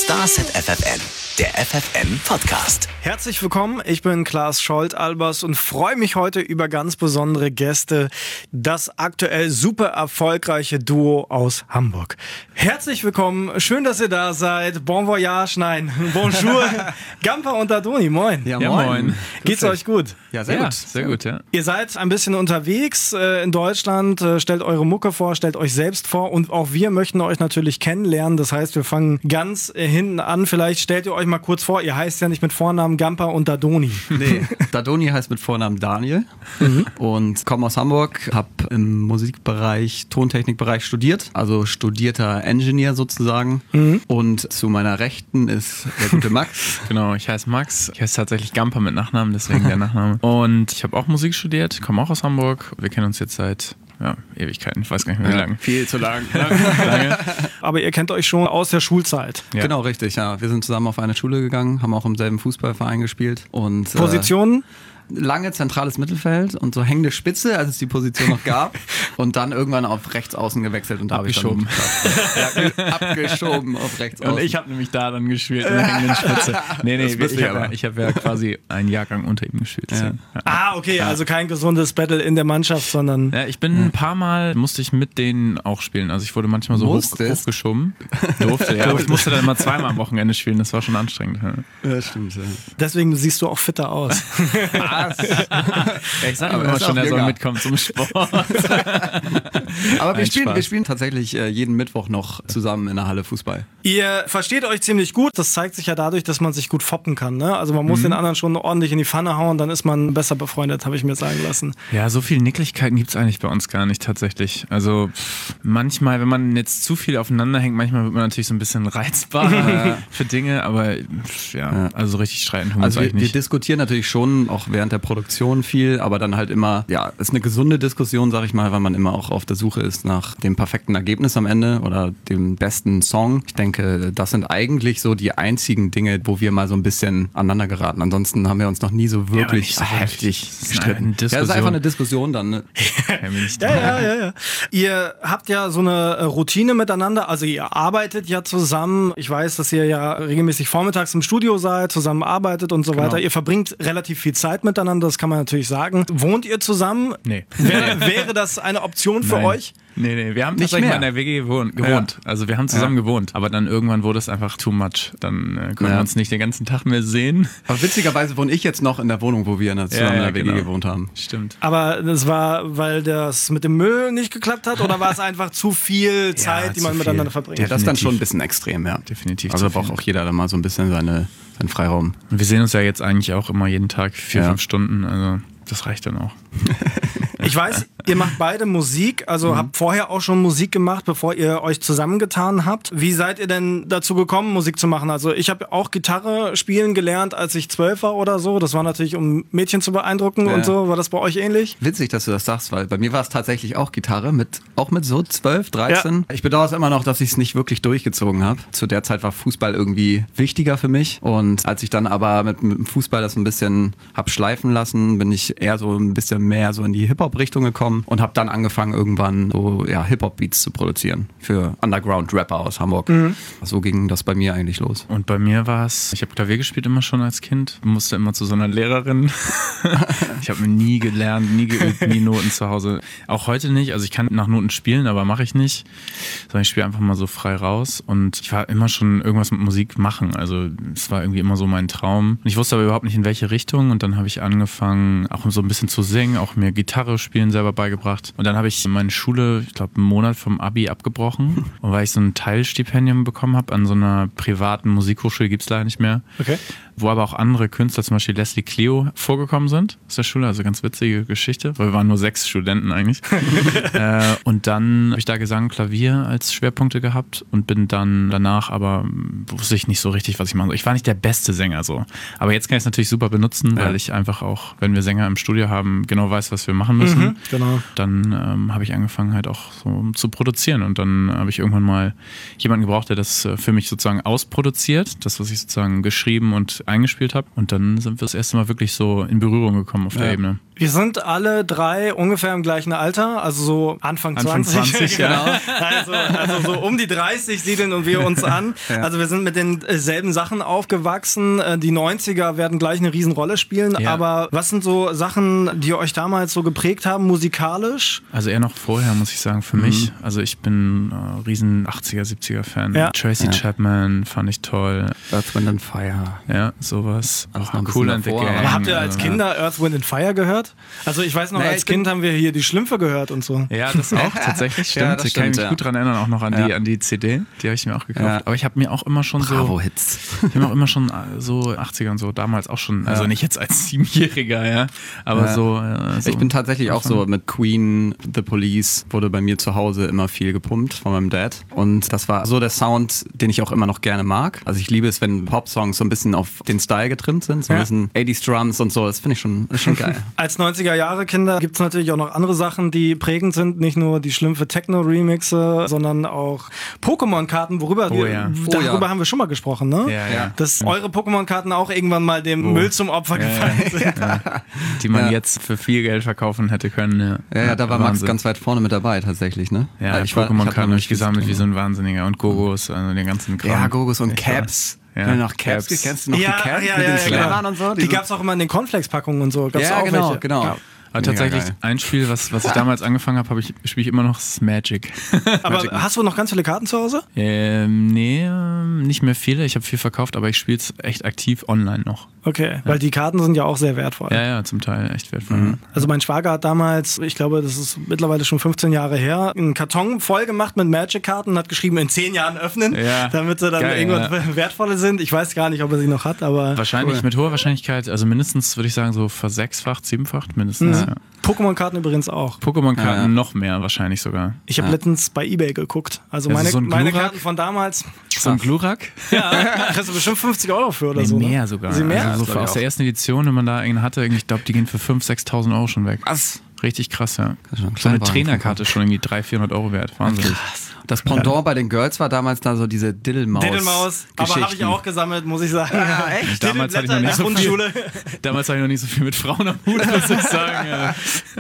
Starset FFN, der FFN-Podcast. Herzlich willkommen, ich bin Klaas Scholz-Albers und freue mich heute über ganz besondere Gäste, das aktuell super erfolgreiche Duo aus Hamburg. Herzlich willkommen, schön, dass ihr da seid. Bon voyage, nein, bonjour, Gamper und Dadoni, moin. Ja, moin. Geht's euch gut? Ja, sehr gut. Ja. Ihr seid ein bisschen unterwegs in Deutschland, stellt eure Mucke vor, stellt euch selbst vor und auch wir möchten euch natürlich kennenlernen. Das heißt, wir fangen ganz hinten an. Vielleicht stellt ihr euch mal kurz vor, ihr heißt ja nicht mit Vornamen Gamper und Dadoni. Nee, Dadoni heißt mit Vornamen Daniel und komme aus Hamburg, habe im Musikbereich, Tontechnikbereich studiert, also studierter Engineer sozusagen. Und zu meiner Rechten ist der gute Max. Genau, ich heiße Max, ich heiße tatsächlich Gamper mit Nachnamen, deswegen der Nachname. Und ich habe auch Musik studiert, komme auch aus Hamburg. Wir kennen uns jetzt seit Ewigkeiten, ich weiß gar nicht mehr wie lange. Viel zu lang. Lange. Aber ihr kennt euch schon aus der Schulzeit. Ja. Genau, richtig, ja. Wir sind zusammen auf eine Schule gegangen, haben auch im selben Fußballverein gespielt. Und, Positionen? Lange zentrales Mittelfeld und so hängende Spitze, als es die Position noch gab. Und dann irgendwann auf rechts außen gewechselt und da habe ich dann abgeschoben auf rechts außen. Und ich habe nämlich da dann gespielt in der hängenden Spitze. Nee, ich hab ja quasi einen Jahrgang unter ihm gespielt. Ja. Ah, okay, also kein gesundes Battle in der Mannschaft, sondern... Ja, ich bin ein paar Mal, musste ich mit denen auch spielen. Also ich wurde manchmal so hochgeschoben. Durfte, ja. Aber ich musste dann immer zweimal am Wochenende spielen, das war schon anstrengend. Ja, stimmt. Ja. Deswegen siehst du auch fitter aus. Ich sage immer schon, er soll mitkommen zum Sport. Aber wir spielen tatsächlich jeden Mittwoch noch zusammen in der Halle Fußball. Ihr versteht euch ziemlich gut. Das zeigt sich ja dadurch, dass man sich gut foppen kann. Ne? Also man muss den anderen schon ordentlich in die Pfanne hauen, dann ist man besser befreundet, habe ich mir sagen lassen. Ja, so viel Nicklichkeiten gibt es eigentlich bei uns gar nicht tatsächlich. Also manchmal, wenn man jetzt zu viel aufeinander hängt, manchmal wird man natürlich so ein bisschen reizbar für Dinge, aber also richtig streiten tun wir Also eigentlich nicht. Wir diskutieren natürlich schon auch während der Produktion viel, aber dann halt immer, ist eine gesunde Diskussion, sag ich mal, weil man immer auch auf der Suche ist nach dem perfekten Ergebnis am Ende oder dem besten Song. Ich denke, das sind eigentlich so die einzigen Dinge, wo wir mal so ein bisschen aneinander geraten. Ansonsten haben wir uns noch nie so wirklich heftig gestritten. Das ist einfach eine Diskussion dann. Ne? Ja. Ihr habt ja so eine Routine miteinander, also ihr arbeitet ja zusammen. Ich weiß, dass ihr ja regelmäßig vormittags im Studio seid, zusammen arbeitet und so weiter. Ihr verbringt relativ viel Zeit miteinander, das kann man natürlich sagen. Wohnt ihr zusammen? Nee. Wäre das eine Option für euch? Nee, wir haben tatsächlich mal in der WG gewohnt. Ja. Also wir haben zusammen gewohnt, aber dann irgendwann wurde es einfach too much. Dann konnten wir uns nicht den ganzen Tag mehr sehen. Aber witzigerweise wohne ich jetzt noch in der Wohnung, wo wir zusammen in der WG gewohnt haben. Stimmt. Aber das war, weil das mit dem Müll nicht geklappt hat oder war es einfach zu viel Zeit, die man miteinander verbringt? Ja, das ist dann schon ein bisschen extrem, ja. Definitiv. Also braucht auch jeder dann mal so ein bisschen seinen Freiraum. Und wir sehen uns ja jetzt eigentlich auch immer jeden Tag 4-5 Stunden, also das reicht dann auch. Ich weiß, ihr macht beide Musik, also habt vorher auch schon Musik gemacht, bevor ihr euch zusammengetan habt. Wie seid ihr denn dazu gekommen, Musik zu machen? Also ich habe auch Gitarre spielen gelernt, als ich 12 war oder so. Das war natürlich, um Mädchen zu beeindrucken und so. War das bei euch ähnlich? Witzig, dass du das sagst, weil bei mir war es tatsächlich auch Gitarre, auch mit so 12, 13. Ja. Ich bedauere es immer noch, dass ich es nicht wirklich durchgezogen habe. Zu der Zeit war Fußball irgendwie wichtiger für mich. Und als ich dann aber mit dem Fußball das ein bisschen hab schleifen lassen, bin ich eher so ein bisschen mehr so in die Hip-Hop-Richtung gekommen und habe dann angefangen, irgendwann so Hip-Hop-Beats zu produzieren für Underground-Rapper aus Hamburg. So ging das bei mir eigentlich los. Und bei mir war es, ich habe Klavier gespielt immer schon als Kind, musste immer zu so einer Lehrerin. Ich habe nie gelernt, nie geübt, nie Noten zu Hause. Auch heute nicht, also ich kann nach Noten spielen, aber mache ich nicht. Sondern ich spiele einfach mal so frei raus und ich war immer schon irgendwas mit Musik machen. Also es war irgendwie immer so mein Traum. Ich wusste aber überhaupt nicht, in welche Richtung und dann habe ich angefangen, auch so ein bisschen zu singen, auch mir Gitarre spielen selber beigebracht. Und dann habe ich meine Schule, ich glaube, einen Monat vom Abi abgebrochen. Und weil ich so ein Teilstipendium bekommen habe an so einer privaten Musikhochschule, gibt es leider nicht mehr. Okay. Wo aber auch andere Künstler, zum Beispiel Leslie Clio, vorgekommen sind aus der Schule. Also ganz witzige Geschichte, weil wir waren nur 6 Studenten eigentlich. Und dann habe ich da Gesang, Klavier als Schwerpunkte gehabt und bin dann danach, aber wusste ich nicht so richtig, was ich machen soll. Ich war nicht der beste Sänger so. Aber jetzt kann ich es natürlich super benutzen, weil ich einfach auch, wenn wir Sänger im Studio haben, genau weiß, was wir machen müssen. Genau. Dann habe ich angefangen halt auch so zu produzieren und dann habe ich irgendwann mal jemanden gebraucht, der das für mich sozusagen ausproduziert, das, was ich sozusagen geschrieben und eingespielt habe, und dann sind wir das erste Mal wirklich so in Berührung gekommen auf der Ebene. Wir sind alle drei ungefähr im gleichen Alter, also so Anfang 20 genau. Also so um die 30 siedeln und wir uns an. Ja. Also wir sind mit denselben Sachen aufgewachsen. Die 90er werden gleich eine Riesenrolle spielen. Ja. Aber was sind so Sachen, die euch damals so geprägt haben, musikalisch? Also eher noch vorher, muss ich sagen, für mich. Also ich bin riesen 80er, 70er Fan. Ja. Tracy Chapman fand ich toll. Earth, Wind & Fire. Ja, sowas. Auch cool entwickelt. Aber habt ihr als Kinder Earth, Wind & Fire gehört? Also ich weiß noch, als Kind haben wir hier die Schlümpfe gehört und so. Ja, das auch tatsächlich, stimmt. Ja, ich kann mich gut dran erinnern, auch noch an die CD, die habe ich mir auch gekauft. Ja. Aber ich habe mir auch immer schon Bravo-Hits. Ich habe auch immer schon so 80er und so, damals auch schon, also nicht jetzt als 7-Jähriger, aber so. Ich bin tatsächlich auch so mit Queen, The Police, wurde bei mir zu Hause immer viel gepumpt von meinem Dad. Und das war so der Sound, den ich auch immer noch gerne mag. Also ich liebe es, wenn Pop-Songs so ein bisschen auf den Style getrimmt sind, so ein bisschen 80s Drums und so, das finde ich schon geil. Als 90er-Jahre-Kinder gibt es natürlich auch noch andere Sachen, die prägend sind. Nicht nur die Schlümpfe Techno-Remixe, sondern auch Pokémon-Karten, darüber haben wir schon mal gesprochen, ne? Ja. Dass eure Pokémon-Karten auch irgendwann mal dem Müll zum Opfer gefallen sind. Die man jetzt für viel Geld verkaufen hätte können. Ja, da war Max ganz weit vorne mit dabei tatsächlich, ne? Ja, Pokémon-Karten habe ich gesammelt wie so ein Wahnsinniger. Und Gogos, also den ganzen Kram. Ja, Gogos und Caps. Ja, noch Caps. Kennst du noch die Caps mit den Flammern und so? Die gab es auch immer in den Cornflakes-Packungen und so. Gab's auch welche. Genau. Ja. Aber tatsächlich ein Spiel, was ich damals angefangen habe, spiele ich immer noch, ist Magic. Aber hast du noch ganz viele Karten zu Hause? Nee, nicht mehr viele. Ich habe viel verkauft, aber ich spiele es echt aktiv online noch. Okay, weil die Karten sind ja auch sehr wertvoll. Ja, zum Teil echt wertvoll. Also mein Schwager hat damals, ich glaube, das ist mittlerweile schon 15 Jahre her, einen Karton voll gemacht mit Magic-Karten und hat geschrieben, in 10 Jahren öffnen, damit sie dann irgendwann wertvolle sind. Ich weiß gar nicht, ob er sie noch hat, aber... Wahrscheinlich, mit hoher Wahrscheinlichkeit, also mindestens, würde ich sagen, so versechsfacht, 7-facht mindestens. Ja. Pokémon-Karten übrigens auch. Pokémon-Karten noch mehr wahrscheinlich sogar. Ich habe letztens bei eBay geguckt. Also meine Karten von damals. So ein Glurak? Ja, kriegst du bestimmt 50 € für oder so. Mehr sogar. Sie mehr? Also so aus der ersten Edition, wenn man da einen hatte, ich glaube, die gehen für 5.000, 6.000 € schon weg. Was? Richtig krass, ja. So eine Trainerkarte ist schon irgendwie 300, 400 € wert. Wahnsinn. Krass. Das Pendant bei den Girls war damals da so diese Diddlemaus. Aber habe ich auch gesammelt, muss ich sagen. Ja, echt? Damals hatte ich noch nicht so viel mit Frauen am Hut, muss ich sagen. Ja.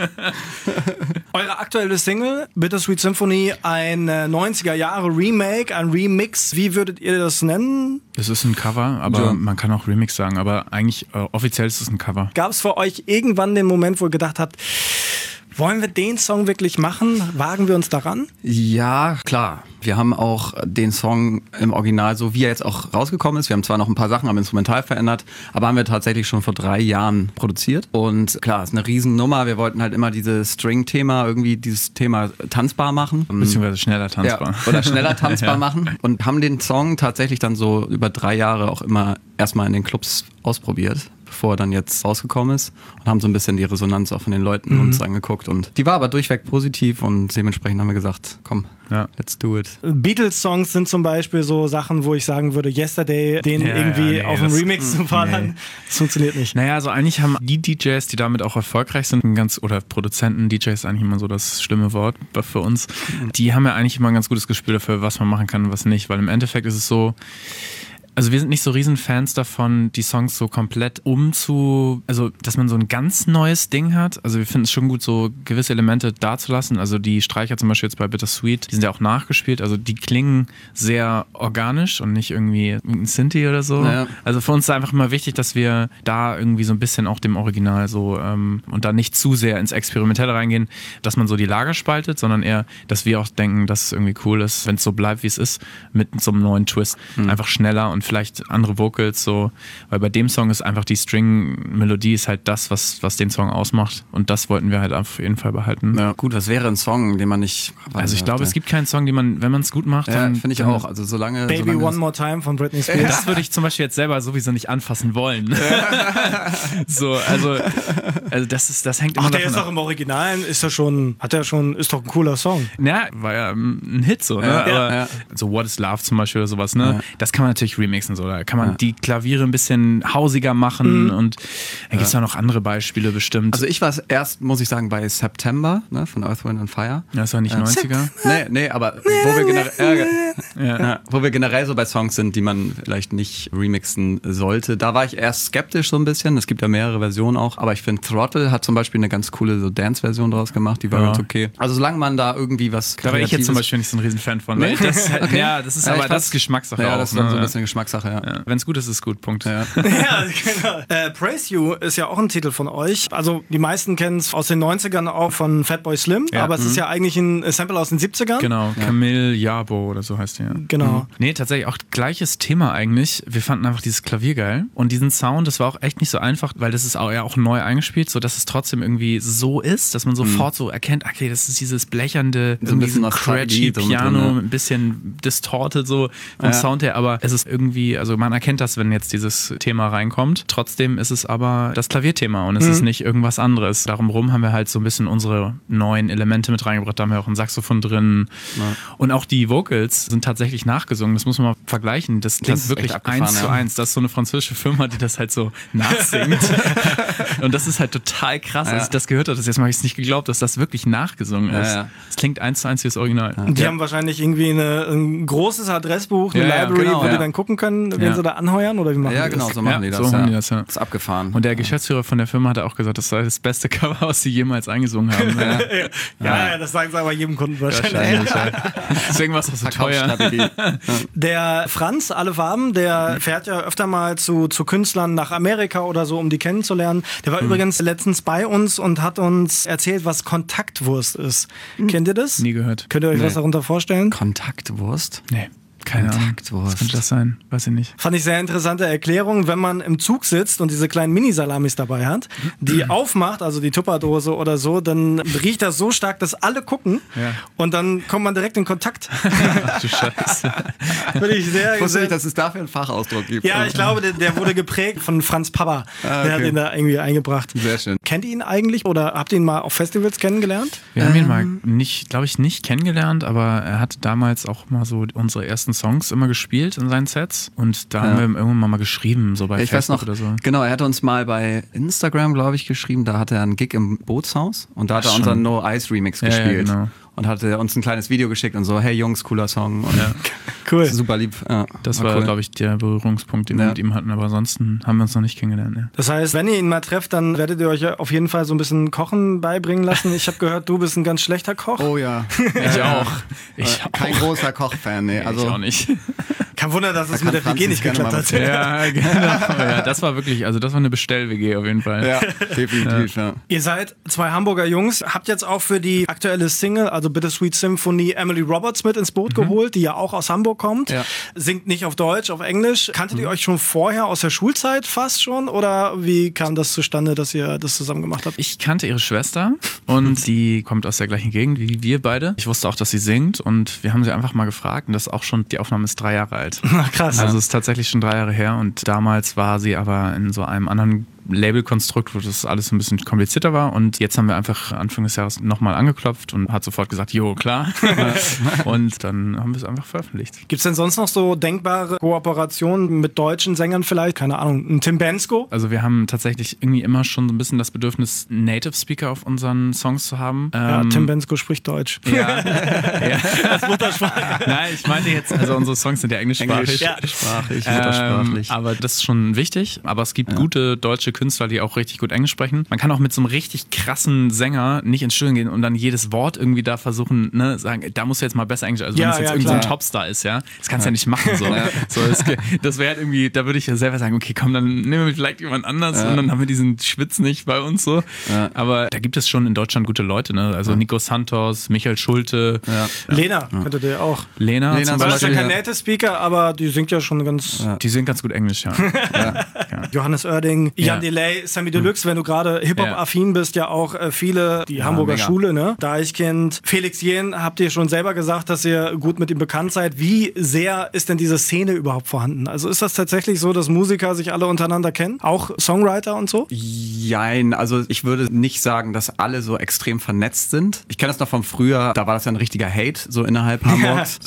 Eure aktuelle Single, Bittersweet Symphony, ein 90er-Jahre-Remake, ein Remix. Wie würdet ihr das nennen? Es ist ein Cover, aber man kann auch Remix sagen. Aber eigentlich offiziell ist es ein Cover. Gab es für euch irgendwann den Moment, wo ihr gedacht habt, wollen wir den Song wirklich machen? Wagen wir uns daran? Ja, klar. Wir haben auch den Song im Original, so wie er jetzt auch rausgekommen ist. Wir haben zwar noch ein paar Sachen am Instrumental verändert, aber haben wir tatsächlich schon vor 3 Jahren produziert. Und klar, ist eine Riesennummer. Wir wollten halt immer dieses String-Thema, irgendwie dieses Thema tanzbar machen. Beziehungsweise schneller tanzbar. Ja, oder schneller tanzbar machen. Und haben den Song tatsächlich dann so über 3 Jahre auch immer erstmal in den Clubs ausprobiert, bevor er dann jetzt rausgekommen ist, und haben so ein bisschen die Resonanz auch von den Leuten uns angeguckt, und die war aber durchweg positiv, und dementsprechend haben wir gesagt, komm, let's do it. Beatles-Songs sind zum Beispiel so Sachen, wo ich sagen würde, Yesterday, den irgendwie auf einen Remix zu fahren, das funktioniert nicht. Naja, also eigentlich haben die DJs, die damit auch erfolgreich sind, oder Produzenten, DJ ist eigentlich immer so das schlimme Wort für uns, die haben ja eigentlich immer ein ganz gutes Gespür dafür, was man machen kann und was nicht, weil im Endeffekt ist es so, also wir sind nicht so riesen Fans davon, die Songs so komplett also dass man so ein ganz neues Ding hat. Also wir finden es schon gut, so gewisse Elemente dazulassen. Also die Streicher zum Beispiel jetzt bei Bittersweet, die sind ja auch nachgespielt. Also die klingen sehr organisch und nicht irgendwie ein Synthi oder so. Ja. Also für uns ist einfach immer wichtig, dass wir da irgendwie so ein bisschen auch dem Original so und da nicht zu sehr ins Experimentelle reingehen, dass man so die Lager spaltet, sondern eher, dass wir auch denken, dass es irgendwie cool ist, wenn es so bleibt, wie es ist, mit so einem neuen Twist. Einfach schneller und vielleicht andere Vocals so, weil bei dem Song ist einfach die String-Melodie ist halt das, was den Song ausmacht, und das wollten wir halt auf jeden Fall behalten. Ja, gut, was wäre ein Song, den man nicht... Also ich glaube, es gibt keinen Song, den man, wenn man es gut macht, dann... finde ich auch, also solange... Baby One More Time von Britney Spears. Das würde ich zum Beispiel jetzt selber sowieso nicht anfassen wollen. So, also das hängt immer Ach, der davon ist doch im Originalen, ist doch ein cooler Song. Ja, war ja ein Hit so, ne? Aber so What is Love zum Beispiel oder sowas, ne? Ja. Das kann man natürlich remixen. remixen. So. Da kann man die Klaviere ein bisschen hausiger machen und dann gibt es auch noch andere Beispiele bestimmt. Also ich war erst, muss ich sagen, bei September, ne, von Earth, Wind and Fire. Ja, das war nicht 90er. Nee, aber wo wir generell so bei Songs sind, die man vielleicht nicht remixen sollte, da war ich erst skeptisch so ein bisschen. Es gibt ja mehrere Versionen auch, aber ich finde Throttle hat zum Beispiel eine ganz coole so Dance-Version draus gemacht, die war ganz okay. Also solange man da irgendwie was Da war ich jetzt zum Beispiel nicht so ein Riesenfan von. Nee? Das ist halt, ja, das ist aber das ist Geschmackssache auch. Das ist dann so ein bisschen Geschmackssache, ja. Wenn es gut ist, ist es gut, Punkt. Ja, genau. Praise You ist ja auch ein Titel von euch. Also die meisten kennen es aus den 90ern auch von Fatboy Slim, aber es ist ja eigentlich ein Sample aus den 70ern. Genau, Camille Jabo oder so heißt die, ja. Genau. Nee, tatsächlich auch gleiches Thema eigentlich. Wir fanden einfach dieses Klavier geil und diesen Sound, das war auch echt nicht so einfach, weil das ist auch ja auch neu eingespielt, sodass es trotzdem irgendwie so ist, dass man sofort so erkennt, okay, das ist dieses blechernde, so ein bisschen scratchy Piano, ein bisschen distorted so vom Sound her, aber es ist irgendwie, also man erkennt das, wenn jetzt dieses Thema reinkommt. Trotzdem ist es aber das Klavierthema und es ist nicht irgendwas anderes. Darum rum haben wir halt so ein bisschen unsere neuen Elemente mit reingebracht. Da haben wir auch ein Saxophon drin und auch die Vocals sind tatsächlich nachgesungen. Das muss man mal vergleichen. Das klingt wirklich 1:1. Das ist so eine französische Firma, die das halt so nachsingt. Und das ist halt total krass. Als ich das gehört habe, das erstmal habe ich es nicht geglaubt, dass das wirklich nachgesungen ist. Es klingt 1:1 wie das Original. Die haben wahrscheinlich irgendwie ein großes Adressbuch, eine Library, wo die dann gucken können, wenn sie da anheuern oder wie machen die das? Genau, so machen die das. So haben die das, ja. Das ist abgefahren. Und der Geschäftsführer von der Firma hat auch gesagt, das sei das beste Cover, was sie jemals eingesungen haben. Ja, das sagen sie aber jedem Kunden wahrscheinlich. Deswegen war es auch so teuer. Der Franz, Alle Farben, der fährt ja öfter mal zu Künstlern nach Amerika oder so, um die kennenzulernen. Der war übrigens letztens bei uns und hat uns erzählt, was Kontaktwurst ist. Kennt ihr das? Nie gehört. Könnt ihr euch was darunter vorstellen? Kontaktwurst? Nee. Keine Ahnung. Was könnte das sein? Weiß ich nicht. Fand ich sehr interessante Erklärung, wenn man im Zug sitzt und diese kleinen Mini-Salamis dabei hat, die aufmacht, also die Tupperdose oder so, dann riecht das so stark, dass alle gucken und dann kommt man direkt in Kontakt. Ach du Scheiße. Ich wusste nicht, dass es dafür einen Fachausdruck gibt. Ja, ich glaube, der wurde geprägt von Franz Papa. Der hat ihn da irgendwie eingebracht. Sehr schön. Kennt ihr ihn eigentlich oder habt ihr ihn mal auf Festivals kennengelernt? Wir haben ihn mal glaube ich, nicht kennengelernt, aber er hat damals auch mal so unsere ersten Songs immer gespielt in seinen Sets und da haben wir irgendwann mal geschrieben, so bei Facebook oder so. Genau, er hat uns mal bei Instagram, glaube ich, geschrieben, da hatte er einen Gig im Bootshaus und da hat er unseren No Ice Remix gespielt. Ja, genau. Und hatte uns ein kleines Video geschickt und so, hey Jungs, cooler Song. Und cool. Super lieb. Ja, das war, glaube ich, der Berührungspunkt, den wir mit ihm hatten. Aber ansonsten haben wir uns noch nicht kennengelernt. Ja. Das heißt, wenn ihr ihn mal trefft, dann werdet ihr euch auf jeden Fall so ein bisschen Kochen beibringen lassen. Ich habe gehört, du bist ein ganz schlechter Koch. Oh ja. Ich auch. Kein großer Kochfan, nee. Also ich auch nicht. Kein Wunder, dass es mit der WG nicht geklappt hat. Ja, genau. Ja, das war wirklich, also das war eine Bestell-WG auf jeden Fall. Ja, definitiv, ja. Ihr seid zwei Hamburger Jungs, habt jetzt auch für die aktuelle Single, also Bittersweet Symphony, Emily Roberts mit ins Boot geholt, die ja auch aus Hamburg kommt. Ja. Singt nicht auf Deutsch, auf Englisch. Kanntet ihr euch schon vorher aus der Schulzeit fast schon? Oder wie kam das zustande, dass ihr das zusammen gemacht habt? Ich kannte ihre Schwester und die kommt aus der gleichen Gegend wie wir beide. Ich wusste auch, dass sie singt und wir haben sie einfach mal gefragt und das ist auch schon, die Aufnahme ist 3 Jahre alt. Ach, krass. Also es ist tatsächlich schon 3 Jahre her und damals war sie aber in so einem anderen Labelkonstrukt, wo das alles ein bisschen komplizierter war und jetzt haben wir einfach Anfang des Jahres nochmal angeklopft und hat sofort gesagt, jo, klar. Und dann haben wir es einfach veröffentlicht. Gibt es denn sonst noch so denkbare Kooperationen mit deutschen Sängern vielleicht? Keine Ahnung, ein Tim Bensko? Also wir haben tatsächlich irgendwie immer schon so ein bisschen das Bedürfnis, Native Speaker auf unseren Songs zu haben. Ja, Tim Bensko spricht Deutsch. Ja. Das Muttersprache. Nein, ich meinte jetzt, also unsere Songs sind ja englischsprachig. Muttersprachlich. Aber das ist schon wichtig. Aber es gibt gute deutsche Künstler, die auch richtig gut Englisch sprechen. Man kann auch mit so einem richtig krassen Sänger nicht ins Studio gehen und dann jedes Wort irgendwie da versuchen, ne, sagen, da musst du jetzt mal besser Englisch, also wenn es jetzt irgendein Topstar ist, ja, das kannst du ja nicht machen, so. Das wäre halt irgendwie, da würde ich ja selber sagen, okay, komm, dann nehmen wir vielleicht jemand anders und dann haben wir diesen Schwitz nicht bei uns, so. Ja. Aber da gibt es schon in Deutschland gute Leute, ne, also Nico Santos, Michael Schulte. Ja. Lena, könntet ihr auch. Lena zum Beispiel, das ist ja kein Native Speaker, aber die singt ja schon ganz... Die singt ganz gut Englisch, ja. Johannes Oerding, Jan Ja. Delay, Sammy Deluxe, wenn du gerade Hip-Hop-affin bist, ja auch viele, die Hamburger mega. Schule, ne? Deichkind, Felix Jähn, habt ihr schon selber gesagt, dass ihr gut mit ihm bekannt seid. Wie sehr ist denn diese Szene überhaupt vorhanden? Also ist das tatsächlich so, dass Musiker sich alle untereinander kennen? Auch Songwriter und so? Jein, also ich würde nicht sagen, dass alle so extrem vernetzt sind. Ich kenne das noch von früher, da war das ja ein richtiger Hate, so innerhalb Hamburgs.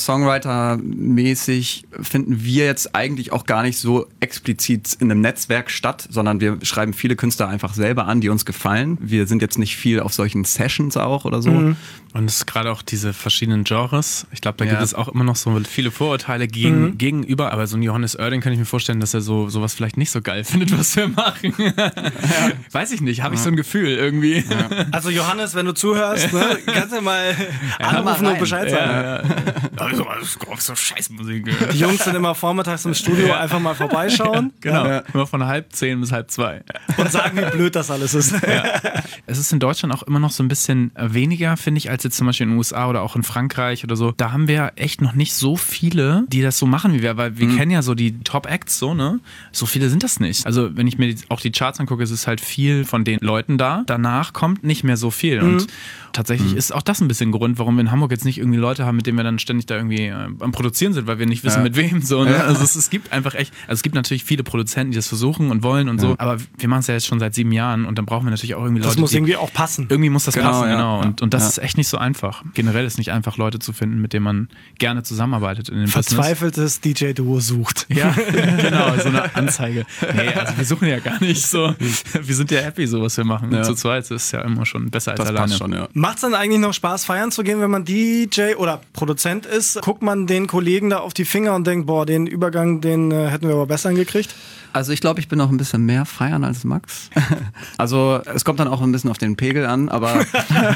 Singer-Songwriter-mäßig finden wir jetzt eigentlich auch gar nicht so explizit in einem Netzwerk statt, sondern wir schreiben viele Künstler einfach selber an, die uns gefallen. Wir sind jetzt nicht viel auf solchen Sessions auch oder so. Und es ist gerade auch diese verschiedenen Genres. Ich glaube, da gibt es auch immer noch so viele Vorurteile gegenüber. Aber so ein Johannes Oerding kann ich mir vorstellen, dass er sowas vielleicht nicht so geil findet, was wir machen. Weiß ich nicht, habe ich so ein Gefühl irgendwie. Also Johannes, wenn du zuhörst, ne, kannst du mal anrufen und Bescheid sagen. Also, so Scheißmusik. Die Jungs sind immer vormittags im Studio, einfach mal vorbeischauen. Genau, immer von 1:30 bis 1:30. Und sagen, wie blöd das alles ist. Es ist in Deutschland auch immer noch so ein bisschen weniger, finde ich, als jetzt zum Beispiel in den USA oder auch in Frankreich oder so. Da haben wir echt noch nicht so viele, die das so machen wie wir, weil wir kennen ja so die Top-Acts so, ne? So viele sind das nicht. Also wenn ich mir auch die Charts angucke, ist es halt viel von den Leuten da. Danach kommt nicht mehr so viel. Und tatsächlich ist auch das ein bisschen Grund, warum wir in Hamburg jetzt nicht irgendwie Leute haben, mit denen wir dann ständig da irgendwie am Produzieren sind, weil wir nicht wissen, mit wem so. Ne? Also es gibt einfach echt, also es gibt natürlich viele Produzenten, die das versuchen und wollen und so, aber wir machen es ja jetzt schon seit 7 Jahren und dann brauchen wir natürlich auch irgendwie Leute, Das muss irgendwie auch passen. irgendwie muss das passen, genau. ja. Und das ist echt nicht so einfach. Generell ist nicht einfach, Leute zu finden, mit denen man gerne zusammenarbeitet in dem Verzweifeltes DJ-Duo sucht. Business. Ja, genau, so eine Anzeige. Nee, also wir suchen ja gar nicht so. Wir sind ja happy, so was wir machen. Ja. Zu zweit ist ja immer schon besser als Das alleine. passt schon, ja. Macht es dann eigentlich noch Spaß, feiern zu gehen, wenn man DJ oder Produzent ist? Guckt man den Kollegen da auf die Finger und denkt, boah, den Übergang, den hätten wir aber besser hingekriegt? Also ich glaube, ich bin noch ein bisschen mehr feiern als Max. Also es kommt dann auch ein bisschen auf den Pegel an, aber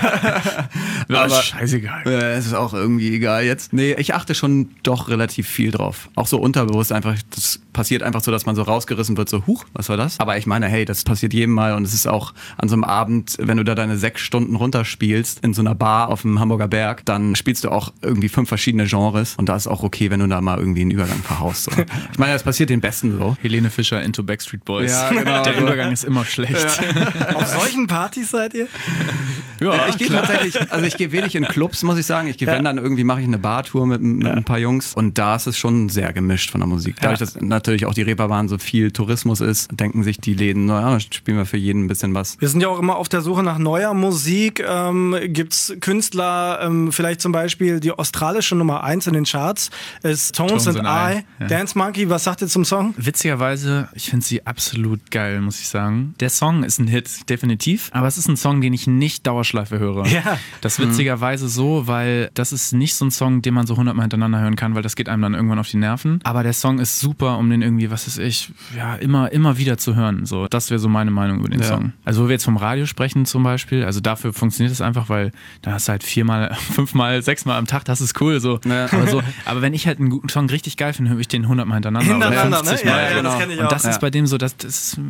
aber scheißegal. Es ist auch irgendwie egal jetzt. Nee, ich achte schon doch relativ viel drauf. Auch so unterbewusst einfach, das passiert einfach so, dass man so rausgerissen wird, so huch, was war das? Aber ich meine, hey, das passiert jedem Mal und es ist auch an so einem Abend, wenn du da deine 6 Stunden runterspielst in so einer Bar auf dem Hamburger Berg, dann spielst du auch irgendwie 5 verschiedene Genres und da ist auch okay, wenn du da mal irgendwie einen Übergang verhaust. So. Ich meine, das passiert den Besten so. Helene Fischer into Backstreet Boys. Ja, genau. Der Übergang ist immer schlecht. Auf solchen Partys seid ihr? Ja, ich gehe tatsächlich, also ich gehe wenig in Clubs, muss ich sagen. Ich gehe, wenn dann irgendwie mache ich eine Bartour mit ein paar Jungs und da ist es schon sehr gemischt von der Musik. Dadurch, dass natürlich auch die Reeperbahn so viel Tourismus ist, denken sich die Läden, naja, spielen wir für jeden ein bisschen was. Wir sind ja auch immer auf der Suche nach neuer Musik. Gibt's Künstler, vielleicht zum Beispiel die australische Nummer 1 in den Charts ist Tones and I. Ja. Dance Monkey, was sagt ihr zum Song? Witzigerweise, ich finde sie absolut geil, muss ich sagen. Der Song ist ein Hit, definitiv. Aber es ist ein Song, den ich nicht Dauerschleife höre. Ja. Das ist witzigerweise so, weil das ist nicht so ein Song, den man so 100 Mal hintereinander hören kann, weil das geht einem dann irgendwann auf die Nerven. Aber der Song ist super, um den irgendwie, was weiß ich, ja, immer wieder zu hören. So, das wäre so meine Meinung über den Song. Also, wo wir jetzt vom Radio sprechen zum Beispiel, also dafür funktioniert es einfach, weil da hast du halt 4-mal, 5-mal, 6-mal am Tag, das ist cool. So. Ja. Aber wenn ich halt einen guten Song richtig geil finde, höre ich den 100 Mal hintereinander. Hintereinander, oder 50 ne? Mal. Ja, das kenne ich auch. Und das ist bei dem so, das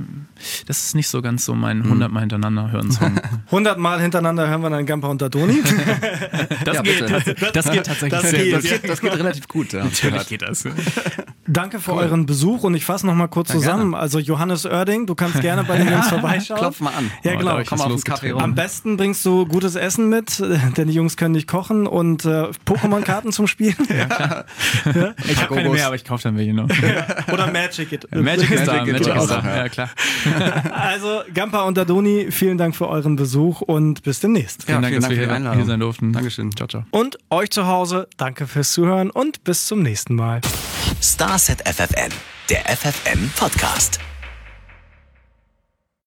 ist nicht so ganz so mein 100 Mal hintereinander hören Song. 100 Mal hintereinander hören wir dann Gampa und Doni. Das geht tatsächlich das sehr geht. gut. Das geht relativ gut. Ja. Natürlich geht das. Danke für euren Besuch und ich fasse noch mal kurz zusammen. Gerne. Also Johannes Oerding, du kannst gerne bei den Jungs vorbeischauen. Klopf mal an. Ja, genau. Komm auf den Kaffee rum. Am besten bringst du gutes Essen mit, denn die Jungs können nicht kochen und Pokémon-Karten zum Spielen. Ja. Ich habe keine mehr, aber ich kaufe dann welche noch. Oder Magic. Magic ist da. auch. Ja, klar. Also Gampa und Doni, vielen Dank für euren Besuch und bis demnächst. Ja, Vielen Dank, dass wir für die Einladung. hier sein durften. Dankeschön. Ciao, ciao. Und euch zu Hause, danke fürs Zuhören und bis zum nächsten Mal. Starset FFN, der FFN Podcast.